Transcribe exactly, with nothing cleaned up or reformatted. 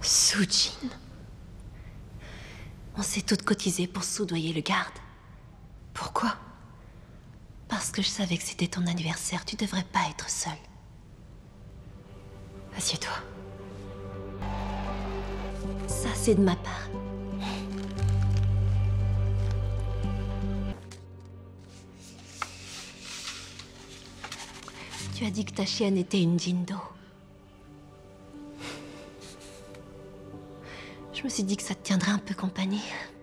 Sujin. On s'est toutes cotisées pour soudoyer le garde. Pourquoi? Parce que je savais que c'était ton anniversaire, tu devrais pas être seule. Assieds-toi. Ça, c'est de ma part. Tu as dit que ta chienne était une Jindo. Je me suis dit que ça te tiendrait un peu compagnie.